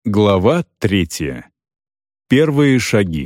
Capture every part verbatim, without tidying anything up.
Глава третья. Первые шаги.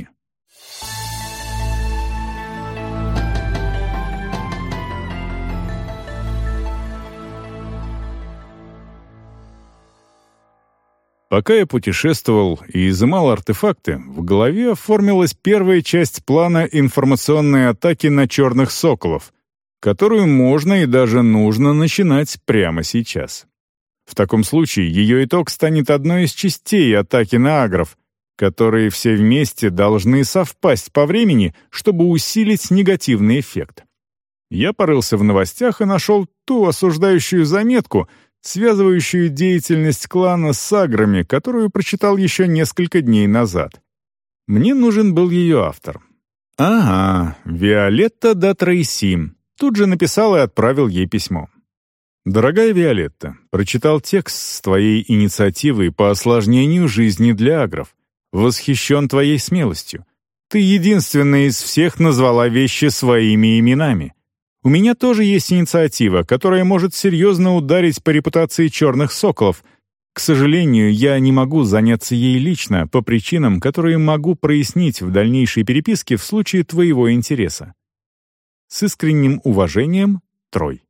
Пока я путешествовал и изымал артефакты, в голове оформилась первая часть плана информационной атаки на черных соколов, которую можно и даже нужно начинать прямо сейчас. В таком случае ее итог станет одной из частей атаки на агров, которые все вместе должны совпасть по времени, чтобы усилить негативный эффект. Я порылся в новостях и нашел ту осуждающую заметку, связывающую деятельность клана с аграми, которую прочитал еще несколько дней назад. Мне нужен был ее автор. Ага, Виолетта да Трейси. Тут же написал и отправил ей письмо. «Дорогая Виолетта, прочитал текст с твоей инициативой по осложнению жизни для агров. Восхищен твоей смелостью. Ты единственная из всех назвала вещи своими именами. У меня тоже есть инициатива, которая может серьезно ударить по репутации черных соколов. К сожалению, я не могу заняться ей лично по причинам, которые могу прояснить в дальнейшей переписке в случае твоего интереса. С искренним уважением, Трой».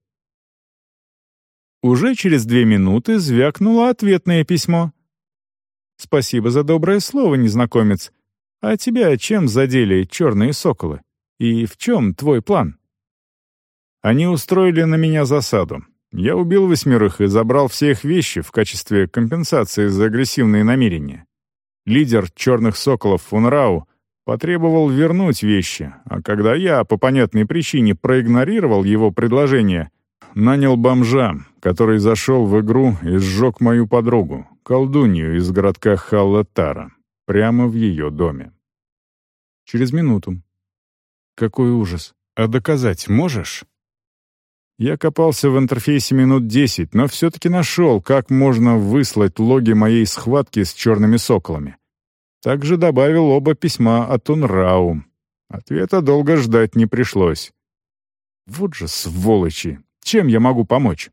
Уже через две минуты звякнуло ответное письмо. «Спасибо за доброе слово, незнакомец. А тебя чем задели черные соколы? И в чем твой план?» «Они устроили на меня засаду. Я убил восьмерых и забрал все их вещи в качестве компенсации за агрессивные намерения. Лидер черных соколов Унрау потребовал вернуть вещи, а когда я, по понятной причине, проигнорировал его предложение, нанял бомжа, который зашел в игру и сжег мою подругу, колдунью из городка Халлатара, прямо в ее доме. Через минуту. Какой ужас. А доказать можешь? Я копался в интерфейсе минут десять, но все-таки нашел, как можно выслать логи моей схватки с черными соколами. Также добавил оба письма от Унрау. Ответа долго ждать не пришлось. Вот же сволочи! Чем я могу помочь?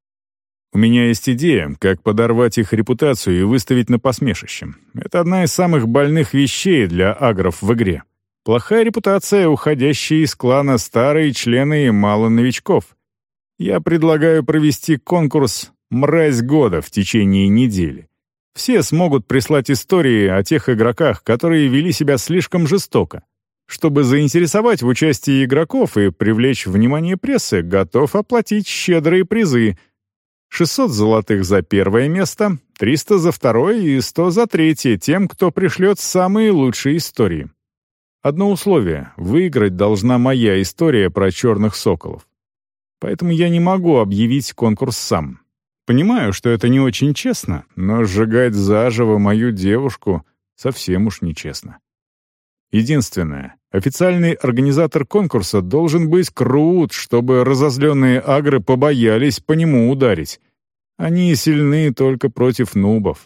У меня есть идея, как подорвать их репутацию и выставить на посмешище. Это одна из самых больных вещей для агров в игре. Плохая репутация, уходящие из клана старые члены и мало новичков. Я предлагаю провести конкурс «Мразь года» в течение недели. Все смогут прислать истории о тех игроках, которые вели себя слишком жестоко. Чтобы заинтересовать в участии игроков и привлечь внимание прессы, готов оплатить щедрые призы. шестьсот золотых за первое место, триста за второе и сто за третье тем, кто пришлет самые лучшие истории. Одно условие — выиграть должна моя история про черных соколов. Поэтому я не могу объявить конкурс сам. Понимаю, что это не очень честно, но сжигать заживо мою девушку совсем уж нечестно. Единственное, официальный организатор конкурса должен быть крут, чтобы разозленные агры побоялись по нему ударить. Они сильны только против нубов.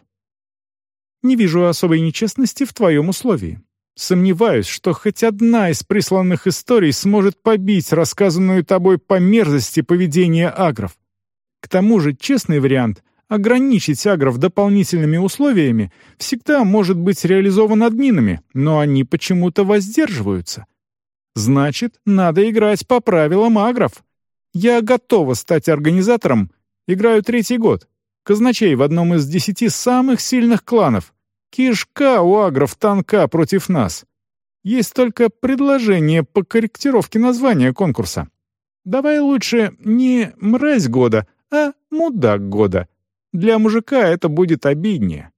Не вижу особой нечестности в твоем условии. Сомневаюсь, что хоть одна из присланных историй сможет побить рассказанную тобой по мерзости поведения агров. К тому же честный вариант — ограничить агров дополнительными условиями всегда может быть реализован админами, но они почему-то воздерживаются. Значит, надо играть по правилам агров. Я готова стать организатором, играю третий год. Казначей в одном из десяти самых сильных кланов. Кишка у агров танка против нас. Есть только предложение по корректировке названия конкурса. Давай лучше не «Мразь года», а «Мудак года». Для мужика это будет обиднее.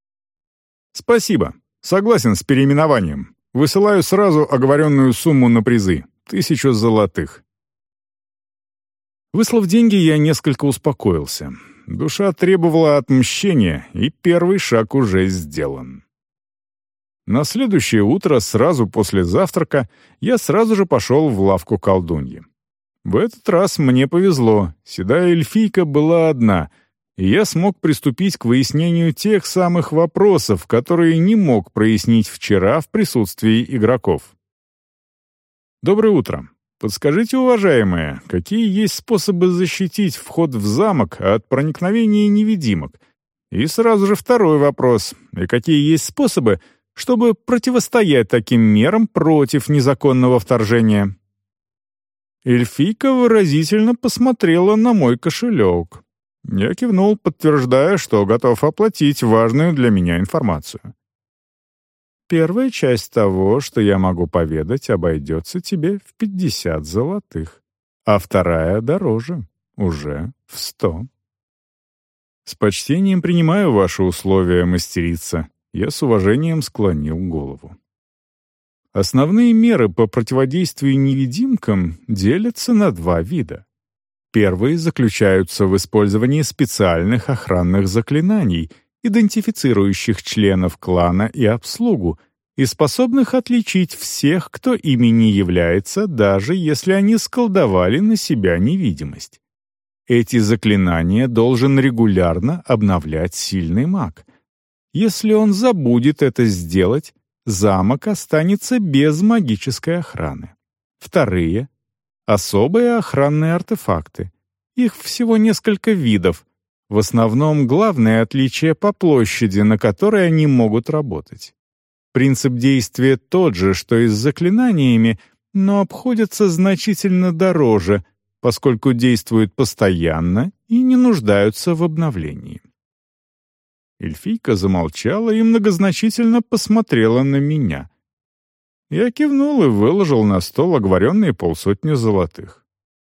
Спасибо. Согласен с переименованием. Высылаю сразу оговоренную сумму на призы. Тысячу золотых. Выслав деньги, я несколько успокоился. Душа требовала отмщения, и первый шаг уже сделан. На следующее утро, сразу после завтрака, я сразу же пошел в лавку колдуньи. В этот раз мне повезло. Седая эльфийка была одна — и я смог приступить к выяснению тех самых вопросов, которые не мог прояснить вчера в присутствии игроков. Доброе утро. Подскажите, уважаемые, какие есть способы защитить вход в замок от проникновения невидимок? И сразу же второй вопрос. И какие есть способы, чтобы противостоять таким мерам против незаконного вторжения? Эльфийка выразительно посмотрела на мой кошелек. Я кивнул, подтверждая, что готов оплатить важную для меня информацию. Первая часть того, что я могу поведать, обойдется тебе в пятьдесят золотых, а вторая дороже, уже в сто. С почтением принимаю ваши условия, мастерица. Я с уважением склонил голову. Основные меры по противодействию невидимкам делятся на два вида. Первые заключаются в использовании специальных охранных заклинаний, идентифицирующих членов клана и обслугу, и способных отличить всех, кто ими не является, даже если они сколдовали на себя невидимость. Эти заклинания должен регулярно обновлять сильный маг. Если он забудет это сделать, замок останется без магической охраны. Вторые — особые охранные артефакты. Их всего несколько видов. В основном главное отличие по площади, на которой они могут работать. Принцип действия тот же, что и с заклинаниями, но обходятся значительно дороже, поскольку действуют постоянно и не нуждаются в обновлении. Эльфийка замолчала и многозначительно посмотрела на меня. Я кивнул и выложил на стол оговоренные полсотни золотых.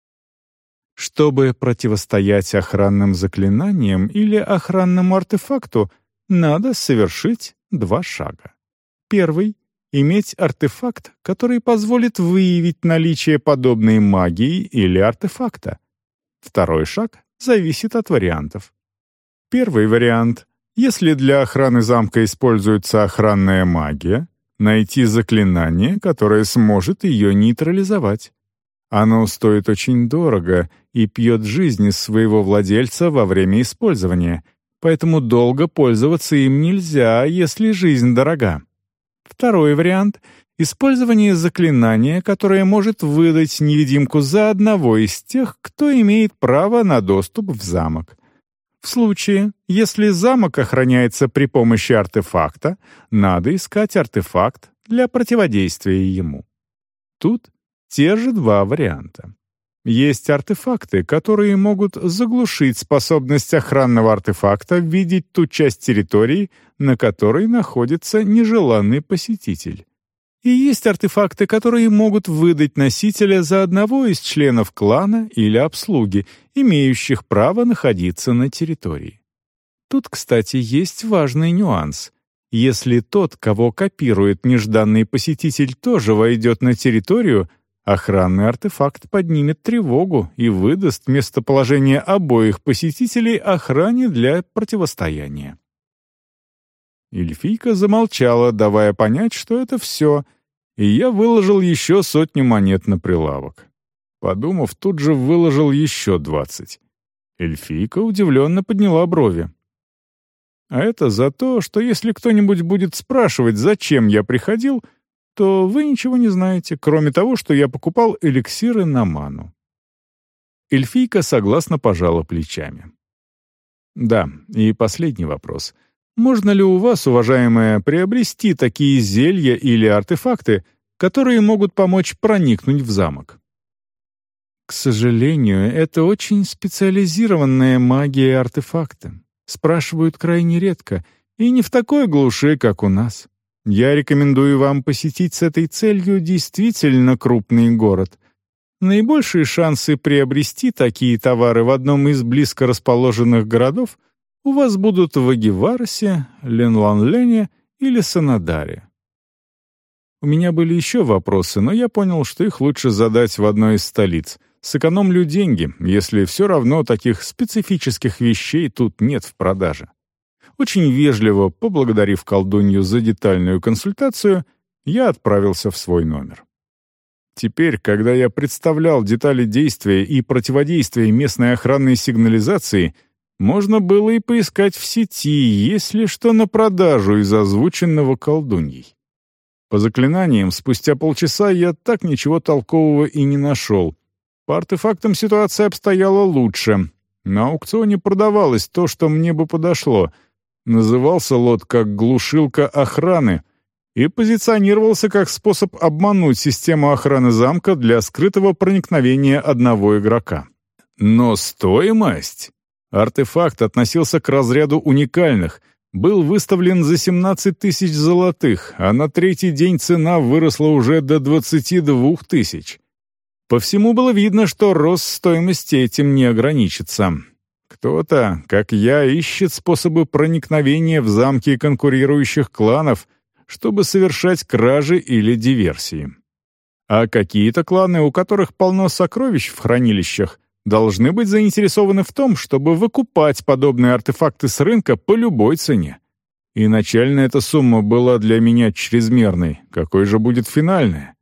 Чтобы противостоять охранным заклинаниям или охранному артефакту, надо совершить два шага. Первый — иметь артефакт, который позволит выявить наличие подобной магии или артефакта. Второй шаг зависит от вариантов. Первый вариант — если для охраны замка используется охранная магия, найти заклинание, которое сможет ее нейтрализовать. Оно стоит очень дорого и пьет жизнь из своего владельца во время использования, поэтому долго пользоваться им нельзя, если жизнь дорога. Второй вариант — использование заклинания, которое может выдать невидимку за одного из тех, кто имеет право на доступ в замок. В случае, если замок охраняется при помощи артефакта, надо искать артефакт для противодействия ему. Тут те же два варианта. Есть артефакты, которые могут заглушить способность охранного артефакта видеть ту часть территории, на которой находится нежеланный посетитель. И есть артефакты, которые могут выдать носителя за одного из членов клана или обслуги, имеющих право находиться на территории. Тут, кстати, есть важный нюанс. Если тот, кого копирует нежданный посетитель, тоже войдет на территорию, охранный артефакт поднимет тревогу и выдаст местоположение обоих посетителей охране для противостояния. Эльфийка замолчала, давая понять, что это все, и я выложил еще сотню монет на прилавок. Подумав, тут же выложил еще двадцать. Эльфийка удивленно подняла брови. А это за то, что если кто-нибудь будет спрашивать, зачем я приходил, то вы ничего не знаете, кроме того, что я покупал эликсиры на ману. Эльфийка согласно пожала плечами. Да, и последний вопрос. Можно ли у вас, уважаемая, приобрести такие зелья или артефакты, которые могут помочь проникнуть в замок? К сожалению, это очень специализированная магия и артефакты. Спрашивают крайне редко, и не в такой глуши, как у нас. Я рекомендую вам посетить с этой целью действительно крупный город. Наибольшие шансы приобрести такие товары в одном из близко расположенных городов у вас будут в Агиварсе, Ленланлене или Санадаре. У меня были еще вопросы, но я понял, что их лучше задать в одной из столиц. Сэкономлю деньги, если все равно таких специфических вещей тут нет в продаже. Очень вежливо поблагодарив колдунью за детальную консультацию, я отправился в свой номер. Теперь, когда я представлял детали действия и противодействия местной охранной сигнализации, можно было и поискать в сети, есть ли что на продажу из озвученного колдуньей. По заклинаниям, спустя полчаса я так ничего толкового и не нашел. По артефактам ситуация обстояла лучше. На аукционе продавалось то, что мне бы подошло — Назывался лот как «глушилка охраны» и позиционировался как способ обмануть систему охраны замка для скрытого проникновения одного игрока. Но стоимость... Артефакт относился к разряду уникальных, был выставлен за семнадцать тысяч золотых, а на третий день цена выросла уже до двадцати двух тысяч. По всему было видно, что рост стоимости этим не ограничится. Кто-то, как я, ищет способы проникновения в замки конкурирующих кланов, чтобы совершать кражи или диверсии. А какие-то кланы, у которых полно сокровищ в хранилищах, должны быть заинтересованы в том, чтобы выкупать подобные артефакты с рынка по любой цене. И начальная эта сумма была для меня чрезмерной. Какой же будет финальная?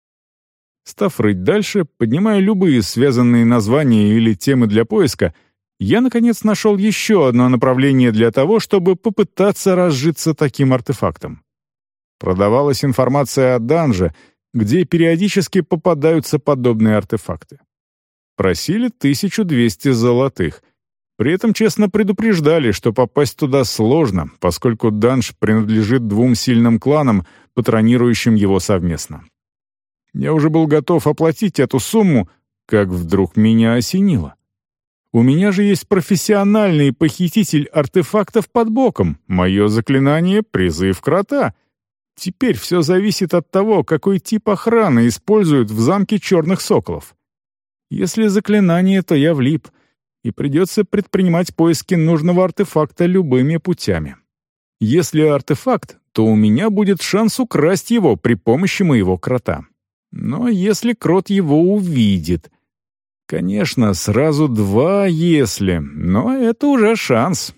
Став рыть дальше, поднимая любые связанные названия или темы для поиска, я, наконец, нашел еще одно направление для того, чтобы попытаться разжиться таким артефактом. Продавалась информация о данже, где периодически попадаются подобные артефакты. Просили тысячу двести золотых. При этом честно предупреждали, что попасть туда сложно, поскольку данж принадлежит двум сильным кланам, патронирующим его совместно. Я уже был готов оплатить эту сумму, как вдруг меня осенило. У меня же есть профессиональный похититель артефактов под боком. Мое заклинание — призыв крота. Теперь все зависит от того, какой тип охраны используют в замке черных соколов. Если заклинание, то я влип, и придется предпринимать поиски нужного артефакта любыми путями. Если артефакт, то у меня будет шанс украсть его при помощи моего крота. Но если крот его увидит... Конечно, сразу два «если», но это уже шанс.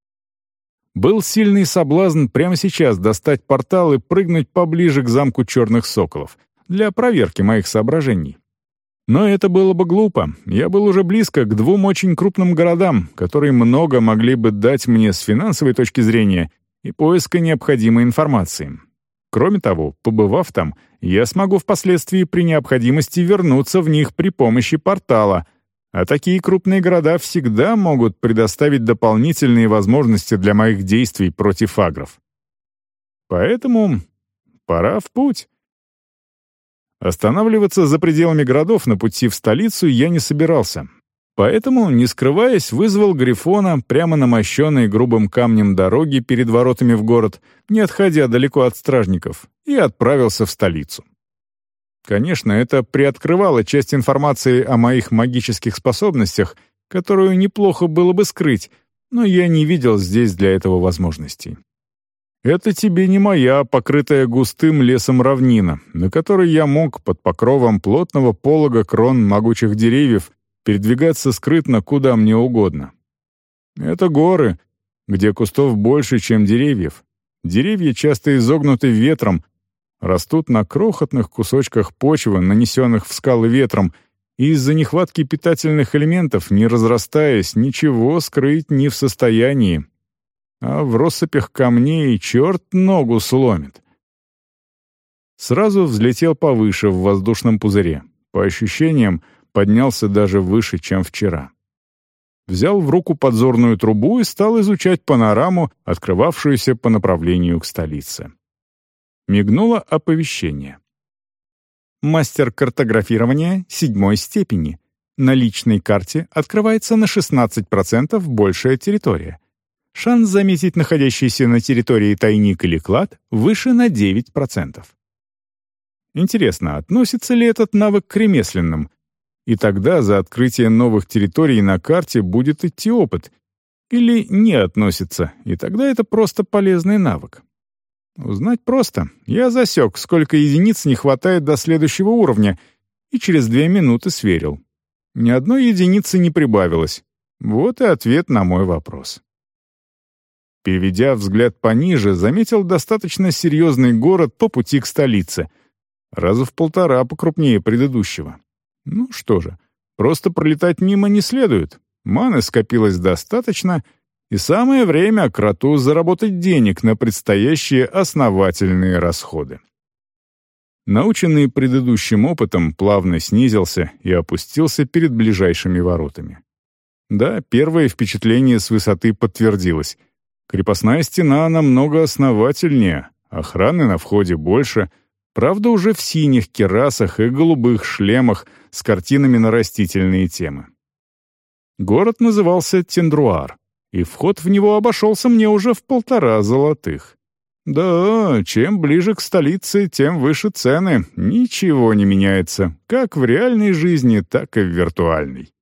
Был сильный соблазн прямо сейчас достать портал и прыгнуть поближе к замку черных соколов для проверки моих соображений. Но это было бы глупо. Я был уже близко к двум очень крупным городам, которые много могли бы дать мне с финансовой точки зрения и поиска необходимой информации. Кроме того, побывав там, я смогу впоследствии при необходимости вернуться в них при помощи портала, а такие крупные города всегда могут предоставить дополнительные возможности для моих действий против агров. Поэтому пора в путь. Останавливаться за пределами городов на пути в столицу я не собирался. Поэтому, не скрываясь, вызвал Грифона прямо на мощенной грубым камнем дороге перед воротами в город, не отходя далеко от стражников, и отправился в столицу. Конечно, это приоткрывало часть информации о моих магических способностях, которую неплохо было бы скрыть, но я не видел здесь для этого возможностей. Это тебе не моя, покрытая густым лесом равнина, на которой я мог под покровом плотного полога крон могучих деревьев передвигаться скрытно куда мне угодно. Это горы, где кустов больше, чем деревьев. Деревья часто изогнуты ветром, растут на крохотных кусочках почвы, нанесенных в скалы ветром, и из-за нехватки питательных элементов, не разрастаясь, ничего скрыть не в состоянии. А в россыпях камней черт ногу сломит. Сразу взлетел повыше в воздушном пузыре. По ощущениям, поднялся даже выше, чем вчера. Взял в руку подзорную трубу и стал изучать панораму, открывавшуюся по направлению к столице. Мигнуло оповещение. Мастер картографирования седьмой степени. На личной карте открывается на шестнадцать процентов большая территория. Шанс заметить находящийся на территории тайник или клад выше на девять процентов. Интересно, относится ли этот навык к ремесленным? И тогда за открытие новых территорий на карте будет идти опыт. Или не относится, и тогда это просто полезный навык. Узнать просто. Я засек, сколько единиц не хватает до следующего уровня, и через две минуты сверил. Ни одной единицы не прибавилось. Вот и ответ на мой вопрос. Переведя взгляд пониже, заметил достаточно серьезный город по пути к столице. Раза в полтора покрупнее предыдущего. Ну что же, просто пролетать мимо не следует. Маны скопилось достаточно, и самое время кроту заработать денег на предстоящие основательные расходы. Наученный предыдущим опытом, плавно снизился и опустился перед ближайшими воротами. Да, первое впечатление с высоты подтвердилось. Крепостная стена намного основательнее, охраны на входе больше, правда уже в синих кирасах и голубых шлемах с картинами на растительные темы. Город назывался Тендруар, и вход в него обошелся мне уже в полтора золотых. Да, чем ближе к столице, тем выше цены, ничего не меняется, как в реальной жизни, так и в виртуальной.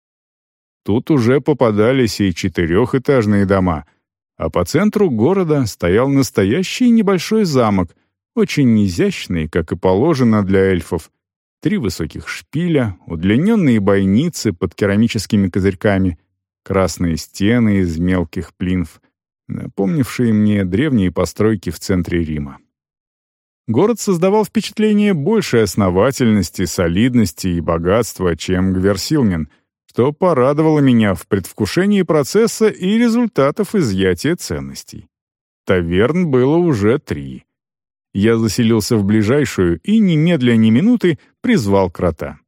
Тут уже попадались и четырехэтажные дома, а по центру города стоял настоящий небольшой замок, очень изящный, как и положено для эльфов. Три высоких шпиля, удлиненные бойницы под керамическими козырьками, красные стены из мелких плинф, напомнившие мне древние постройки в центре Рима. Город создавал впечатление большей основательности, солидности и богатства, чем Гверсилмен, что порадовало меня в предвкушении процесса и результатов изъятия ценностей. Таверн было уже три. Я заселился в ближайшую и, немедля ни минуты, призвал крота.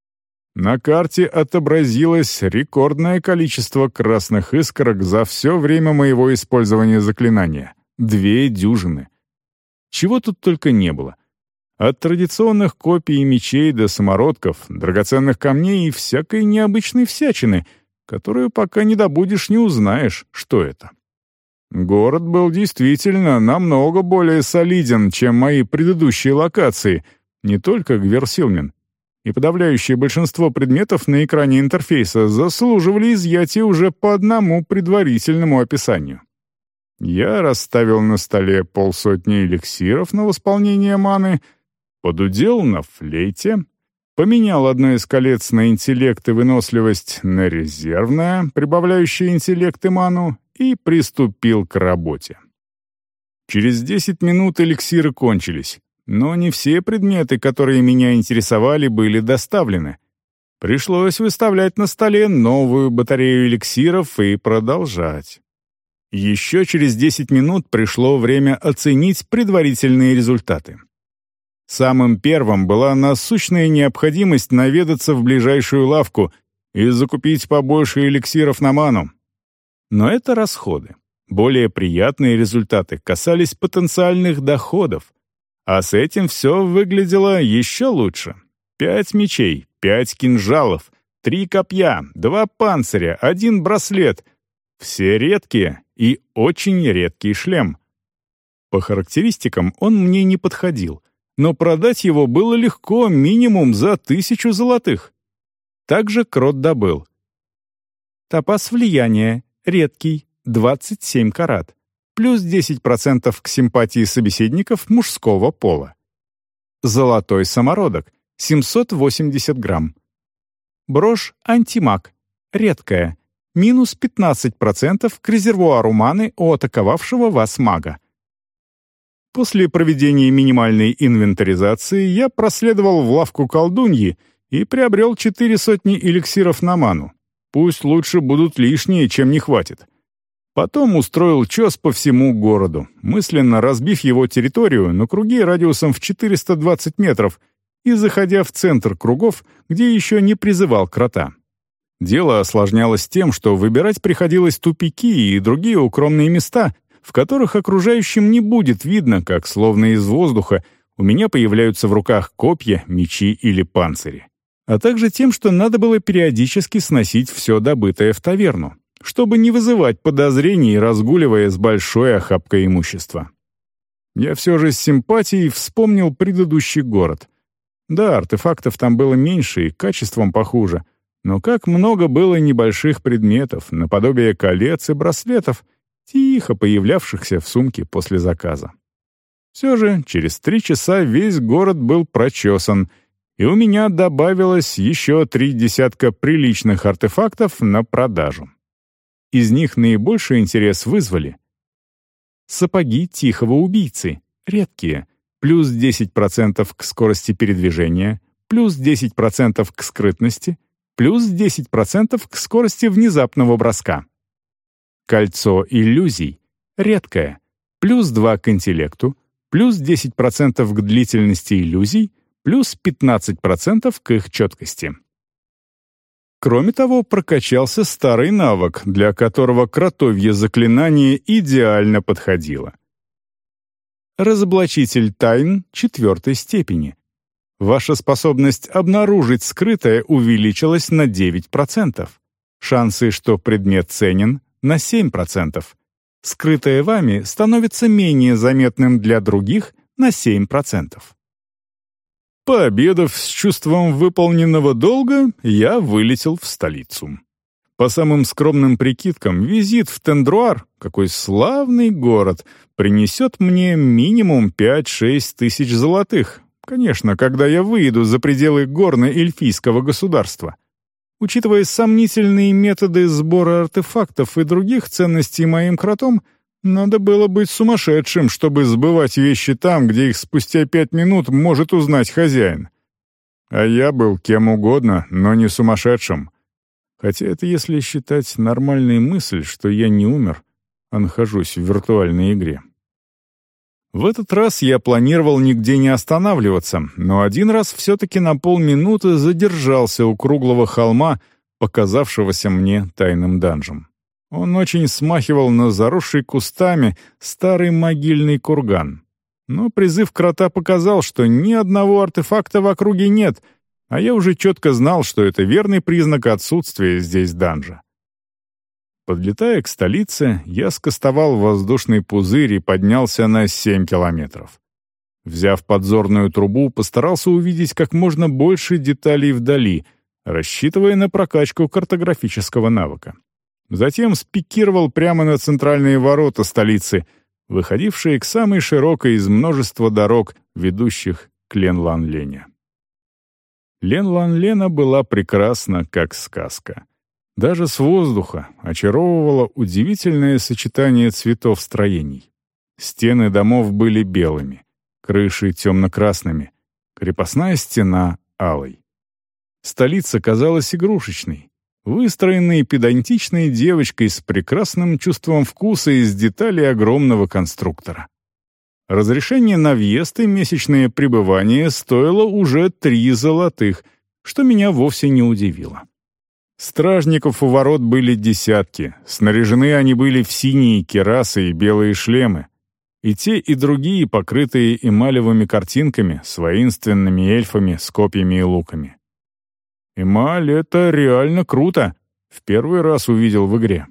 На карте отобразилось рекордное количество красных искорок за все время моего использования заклинания — две дюжины. Чего тут только не было. От традиционных копий мечей до самородков, драгоценных камней и всякой необычной всячины, которую пока не добудешь, не узнаешь, что это. Город был действительно намного более солиден, чем мои предыдущие локации, не только Гверсилмен, и подавляющее большинство предметов на экране интерфейса заслуживали изъятия уже по одному предварительному описанию. Я расставил на столе полсотни эликсиров на восполнение маны, подудел на флейте, поменял одно из колец на интеллект и выносливость на резервное, прибавляющее интеллект и ману, и приступил к работе. Через десять минут эликсиры кончились, но не все предметы, которые меня интересовали, были доставлены. Пришлось выставлять на столе новую батарею эликсиров и продолжать. Еще через десять минут пришло время оценить предварительные результаты. Самым первым была насущная необходимость наведаться в ближайшую лавку и закупить побольше эликсиров на ману. Но это расходы. Более приятные результаты касались потенциальных доходов. А с этим все выглядело еще лучше. Пять мечей, пять кинжалов, три копья, два панциря, один браслет. Все редкие и очень редкий шлем. По характеристикам он мне не подходил, но продать его было легко, минимум за тысячу золотых. Также крот добыл. Топаз влияния. Редкий, двадцать семь карат, плюс десять процентов к симпатии собеседников мужского пола. Золотой самородок, семьсот восемьдесят грамм. Брошь антимаг, редкая, минус пятнадцать процентов к резервуару маны у атаковавшего вас мага. После проведения минимальной инвентаризации я проследовал в лавку колдуньи и приобрел четыре сотни эликсиров на ману. Пусть лучше будут лишние, чем не хватит. Потом устроил чес по всему городу, мысленно разбив его территорию на круги радиусом в четыреста двадцать метров и заходя в центр кругов, где еще не призывал крота. Дело осложнялось тем, что выбирать приходилось тупики и другие укромные места, в которых окружающим не будет видно, как, словно из воздуха, у меня появляются в руках копья, мечи или панцири. А также тем, что надо было периодически сносить все добытое в таверну, чтобы не вызывать подозрений, разгуливая с большой охапкой имущества. Я все же с симпатией вспомнил предыдущий город. Да, артефактов там было меньше и качеством похуже, но как много было небольших предметов, наподобие колец и браслетов, тихо появлявшихся в сумке после заказа. Все же через три часа весь город был прочесан, и у меня добавилось еще три десятка приличных артефактов на продажу. Из них наибольший интерес вызвали сапоги тихого убийцы, редкие, плюс десять процентов к скорости передвижения, плюс десять процентов к скрытности, плюс десять процентов к скорости внезапного броска. Кольцо иллюзий, редкое, плюс два к интеллекту, плюс десять процентов к длительности иллюзий, плюс пятнадцать процентов к их четкости. Кроме того, прокачался старый навык, для которого кротовье заклинание идеально подходило. Разоблачитель тайн четвертой степени. Ваша способность обнаружить скрытое увеличилась на девять процентов. Шансы, что предмет ценен, на семь процентов. Скрытое вами становится менее заметным для других на семь процентов. Пообедав с чувством выполненного долга, я вылетел в столицу. По самым скромным прикидкам, визит в Тендруар, какой славный город, принесет мне минимум пять-шесть тысяч золотых. Конечно, когда я выйду за пределы горно-эльфийского государства. Учитывая сомнительные методы сбора артефактов и других ценностей моим кротом, надо было быть сумасшедшим, чтобы сбывать вещи там, где их спустя пять минут может узнать хозяин. А я был кем угодно, но не сумасшедшим. Хотя это если считать нормальной мысль, что я не умер, а нахожусь в виртуальной игре. В этот раз я планировал нигде не останавливаться, но один раз все-таки на полминуты задержался у круглого холма, показавшегося мне тайным данжем. Он очень смахивал на заросший кустами старый могильный курган. Но призыв крота показал, что ни одного артефакта в округе нет, а я уже четко знал, что это верный признак отсутствия здесь данжа. Подлетая к столице, я скостовал воздушный пузырь и поднялся на семь километров. Взяв подзорную трубу, постарался увидеть как можно больше деталей вдали, рассчитывая на прокачку картографического навыка. Затем спикировал прямо на центральные ворота столицы, выходившие к самой широкой из множества дорог, ведущих к Лен-Лан-Лене. Лен-Лан-Лена была прекрасна, как сказка. Даже с воздуха очаровывало удивительное сочетание цветов строений. Стены домов были белыми, крыши темно-красными, крепостная стена — алой. Столица казалась игрушечной, выстроенной педантичной девочкой с прекрасным чувством вкуса из деталей огромного конструктора. Разрешение на въезд и месячное пребывание стоило уже три золотых, что меня вовсе не удивило. Стражников у ворот были десятки, снаряжены они были в синие кирасы и белые шлемы. И те, и другие покрытые эмалевыми картинками с воинственными эльфами с копьями и луками. Эмаль — это реально круто, в первый раз увидел в игре.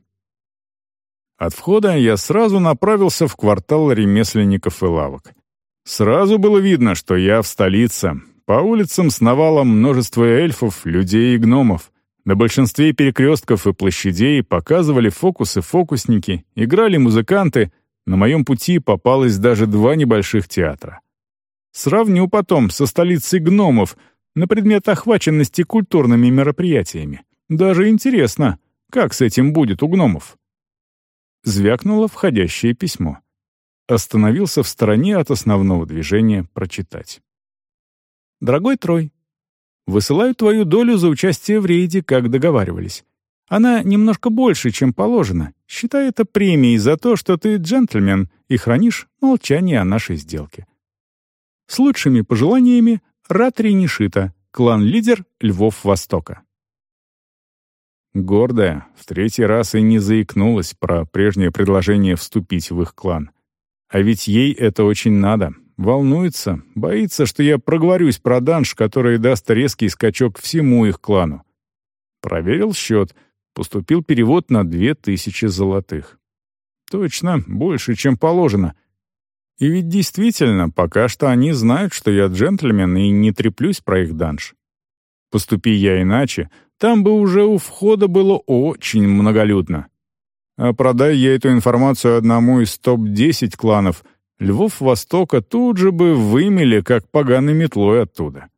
От входа я сразу направился в квартал ремесленников и лавок. Сразу было видно, что я в столице. По улицам сновало множество эльфов, людей и гномов. На большинстве перекрестков и площадей показывали фокусы-фокусники, играли музыканты, на моем пути попалось даже два небольших театра. Сравню потом со столицей гномов на предмет охваченности культурными мероприятиями. Даже интересно, как с этим будет у гномов. Звякнуло входящее письмо. Остановился в стороне от основного движения прочитать. «Дорогой Трой, высылаю твою долю за участие в рейде, как договаривались. Она немножко больше, чем положено. Считай это премией за то, что ты джентльмен и хранишь молчание о нашей сделке. С лучшими пожеланиями, Ратри Нишита, клан-лидер Львов Востока». Гордая, в третий раз и не заикнулась про прежнее предложение вступить в их клан. А ведь ей это очень надо. Волнуется, боится, что я проговорюсь про данж, который даст резкий скачок всему их клану. Проверил счет, поступил перевод на две тысячи золотых. Точно, больше, чем положено. И ведь действительно, пока что они знают, что я джентльмен и не треплюсь про их данж. Поступи я иначе, там бы уже у входа было очень многолюдно. А продай я эту информацию одному из топ десять кланов, Львов Востока тут же бы вымели, как поганой метлой оттуда.